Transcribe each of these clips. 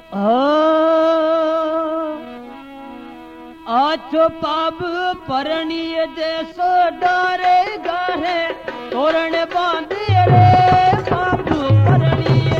आछो पाब परणीय जैसो डारे गाहे तोरण बांधे रे पाब परणीय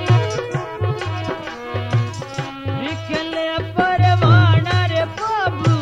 प्रभु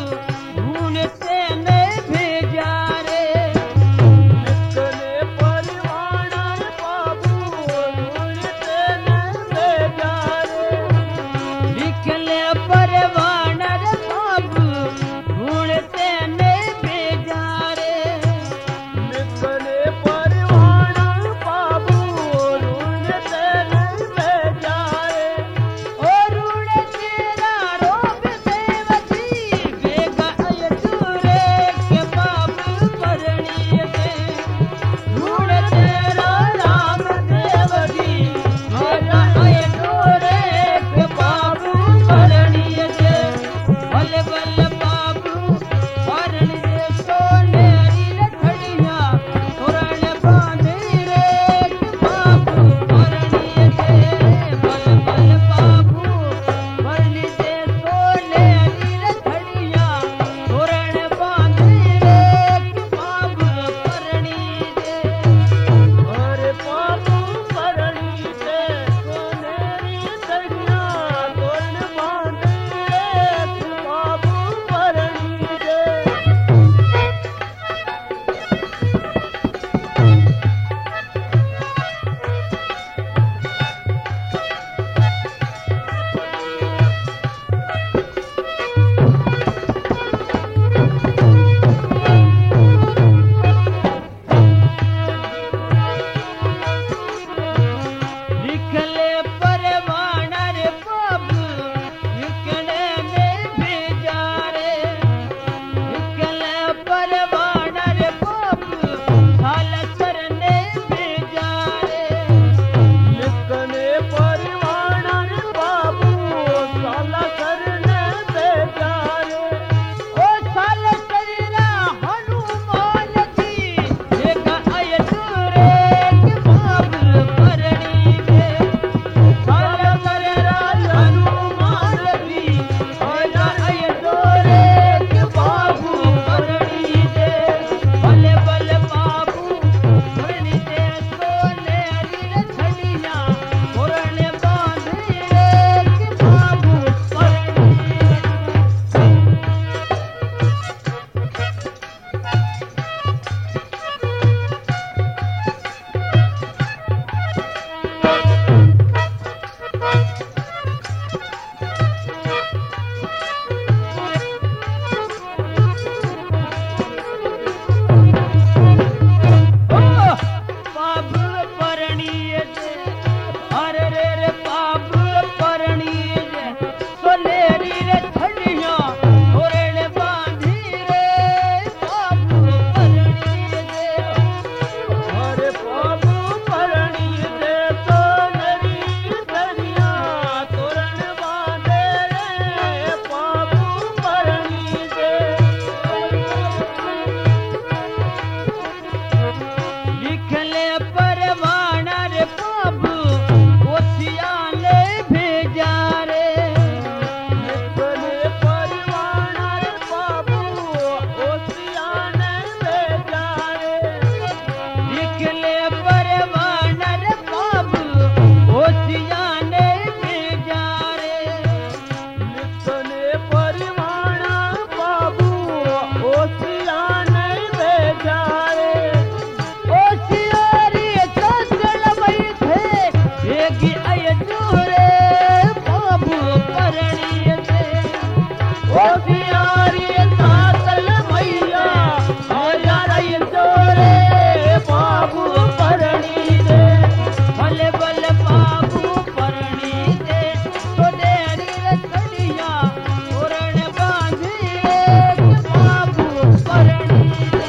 होशियारी सातल भैया आया रही जोरे बाबू परणी दे भले भले बाबू परणी दे तो डेरी रे कड़िया तोरण बांधी रे बाबू परणी दे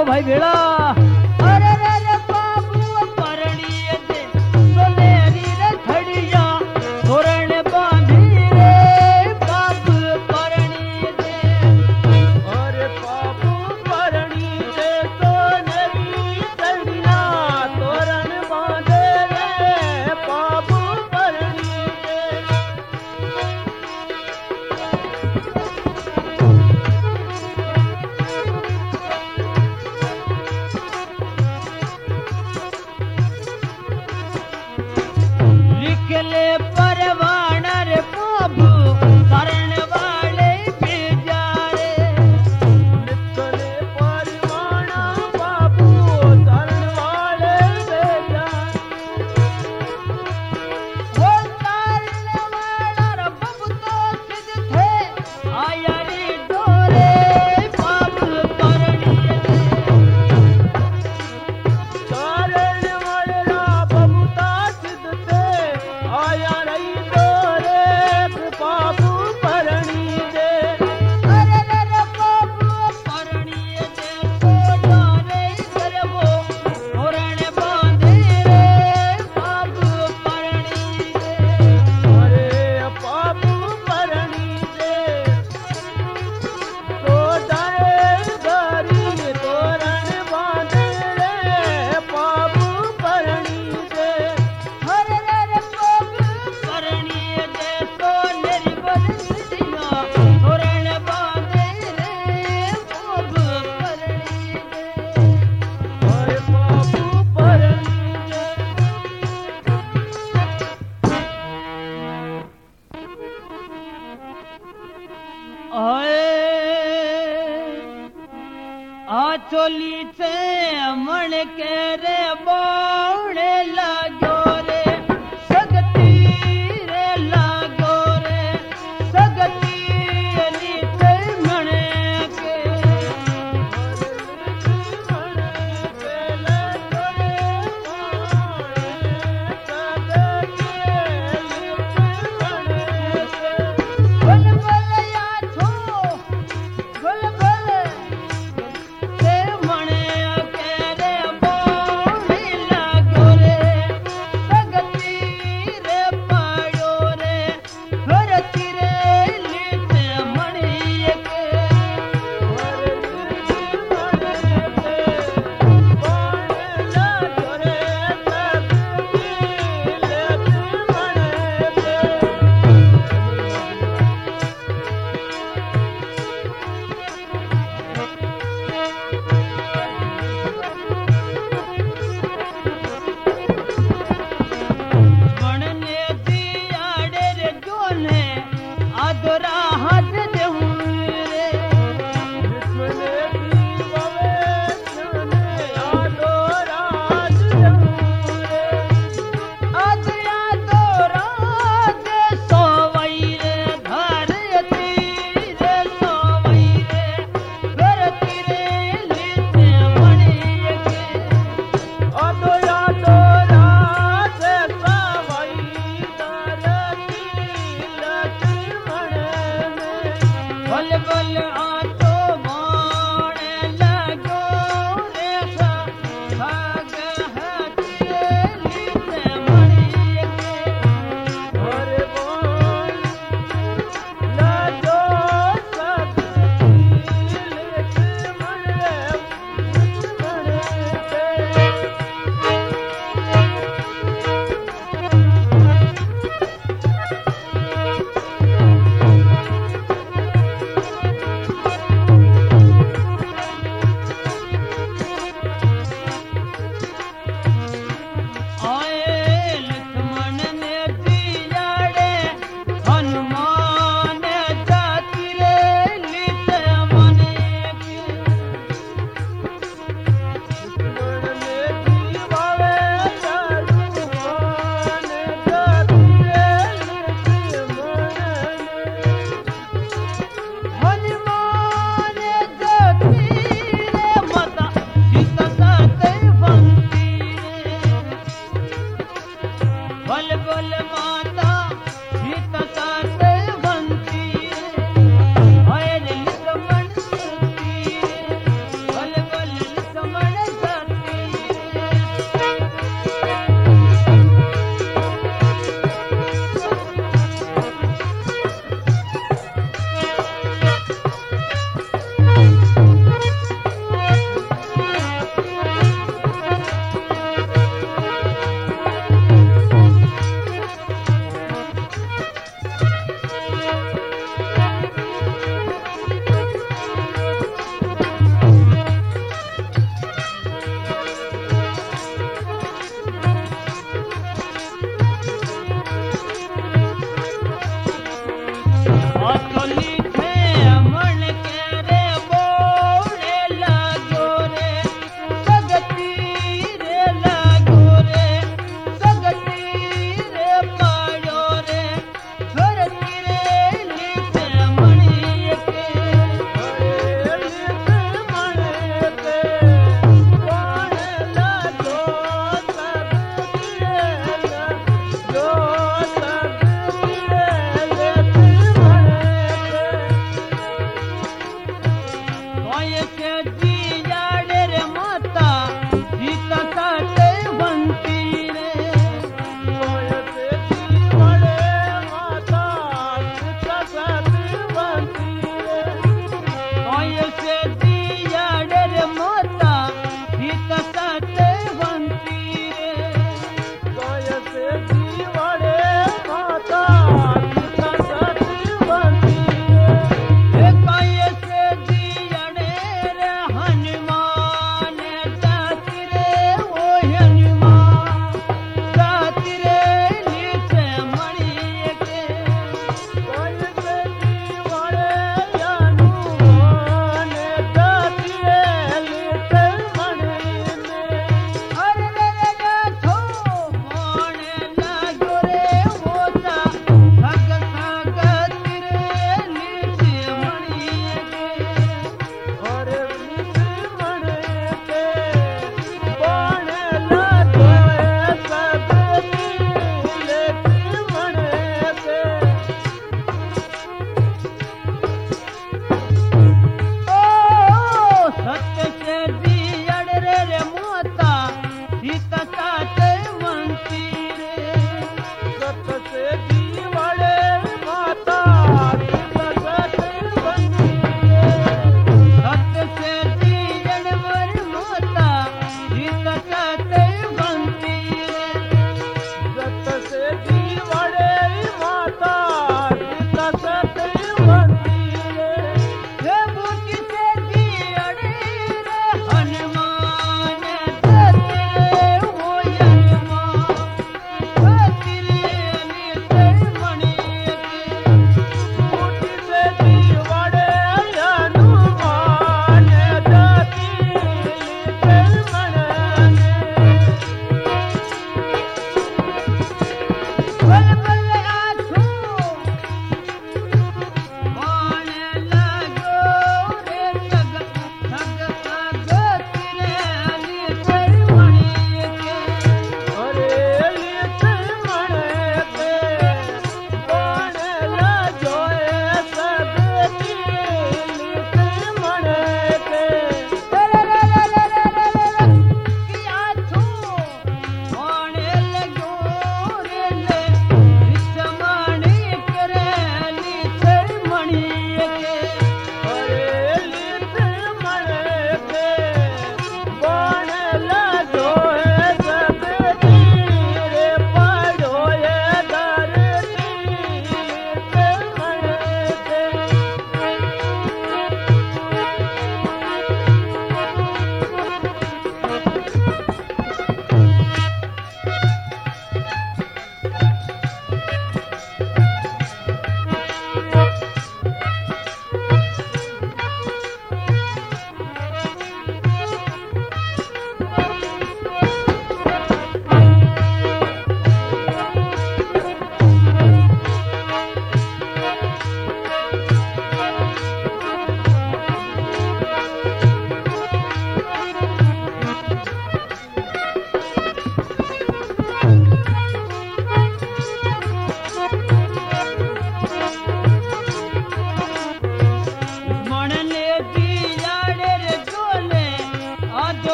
हो भाई भेड़ा अरे रे रे बाबू परणी दे सोनेरी रे खड़िया तोरण बांधी रे बाबू परणी दे अरे बाबू परणी दे सोनेरी खड़िया तोरण बांधे रे बाबू परणी दे लिखले परवान रे बाबू शरण वाले भेजा रे लिखले परवाना बाबू शरण वाले भेजा वो शरण वाला रे बाबू तो सिद्ध थे आया रे डोरे बाबू परणी दे कारण वाला बबूता सिद्ध थे आया रही तोरे बाबू परणी दे अरे रे रे बाबू परणी दे तो डोरे करबो तोरण बांधे रे बाबू परणी दे अरे बाबू परणी दे तो डाए गरी तोरण बांधे रे बाबू परणी दे हरे रे रे बाबू परणी दे तो निर्बल दिया तोरण बांधे रे बाबू परणी दे अरे बाबू परणी दे आ चोली से मन के रे बावड़े लागो रे सगती रे लागो रे सगती नीचे मणे के बल बल या छो बल बल से मणे के रे बावड़े लागो रे सगती रे पाड़ो रे भरती रे नीचे मणे के बनने दियाड़े रे जोने आदरा हाथ देहूं रे आदरा दोरा दे सोवई रे धरती रे सोवई रे धरती रे लीते मणि के बल बल आतो माने लगो रे भाग हथिए लीते मणि के असली थे मन के रे बोले लागो रे सगती रे लागो रे सगती रे पायो रे धरती रे लीते मणि के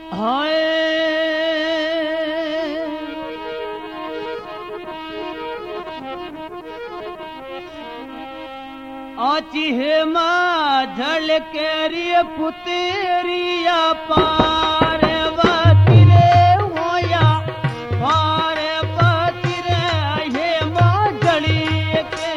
हाय आची है माँ झलकेरी पुतेरिया पार्वती रे होया पार्वती रे हे माँ झली के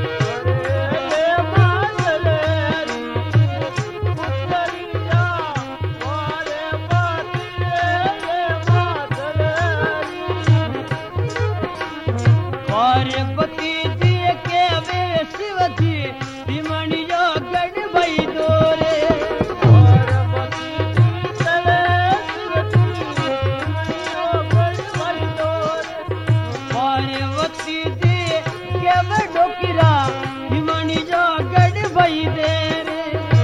पार्वती जी के वे शिव जी विमणियो गढ़ भई दोरे पार्वती जी के वे डोकिरा विमणियो गढ़ भई दे रे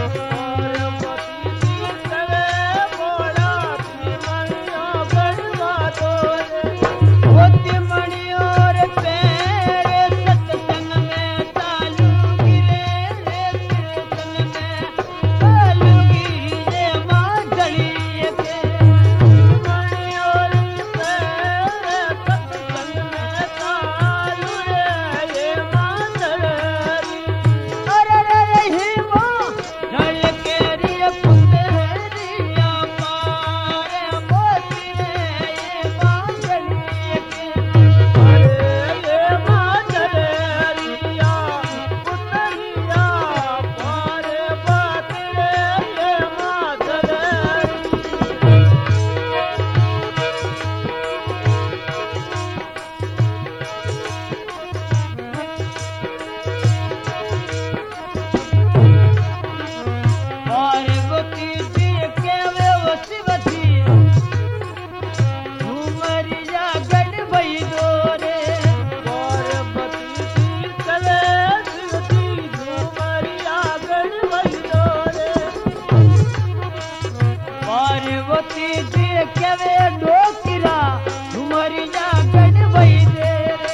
होती मणियो रे पैरे सत्संग में चालू गिरे रे सत्संग में चालू गिरे माँ जली के मणियो रे पैरे सत्संग में चालू रे माँ जली अरे रे हे माँ जल के रिया पुतेरिया पारे मोती रे ये माँ जली के पार्वती जी के वे शिवजी झूमरिया गढ़ भई दोरे पार्वती जी के वे डोकिरा झूमरिया गढ़ भई दे रे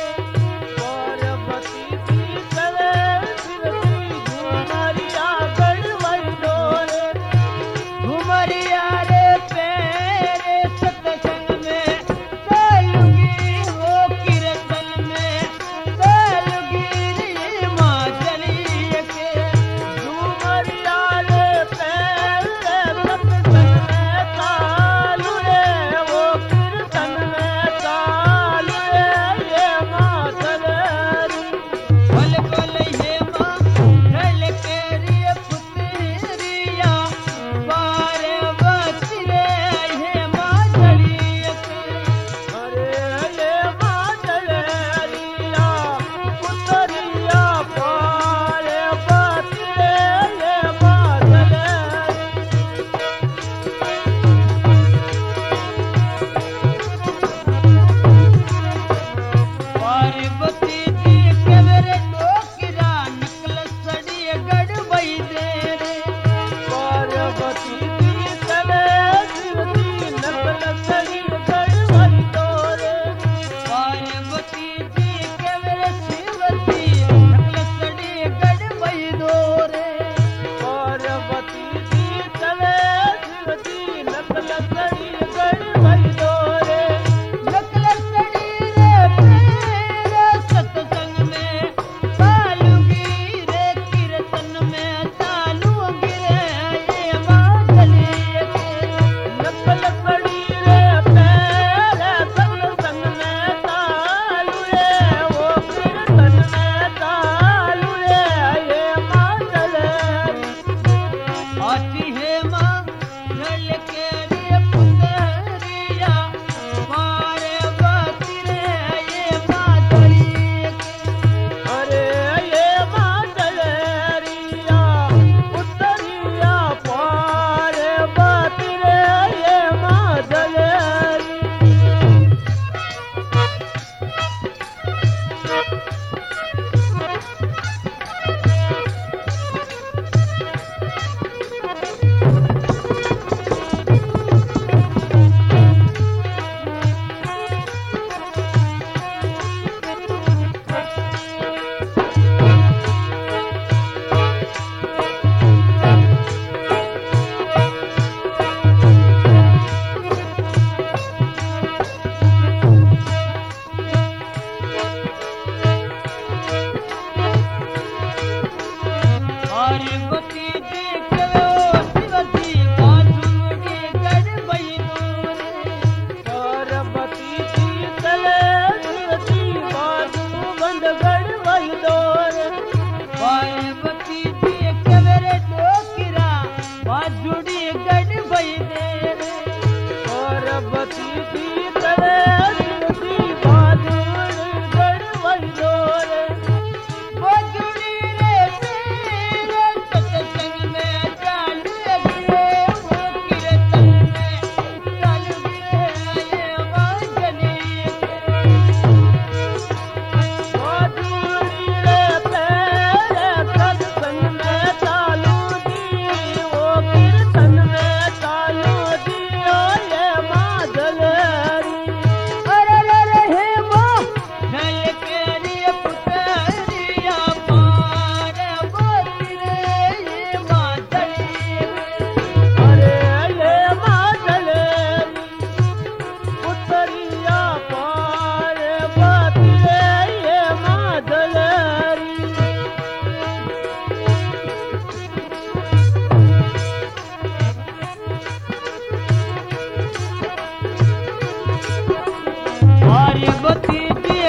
झूमरिया रे पैरे सत्संग में चालूगी वो कीर्तन में चालूगी रे माँ जली के झूमरिया रे पैरे सत्संग में चालू रे वो भतीजी तले दिलदी बाजूड़ गड़वई रे गोजुड़ी रे तेरे सत्संग में चाल गिरे वो कीर्तन में चाल गिरे ये वाजनी बाजूड़ी रे तेरे सत्संग में चालू दी वो कीर्तन में चालू दी ये माधलरी अरे रे हे मां नल केरी पुतरिया पार बोती रे ये माधली अरे ये माधलरी पुतरिया पार बाती ये माधलरी पार्वती जी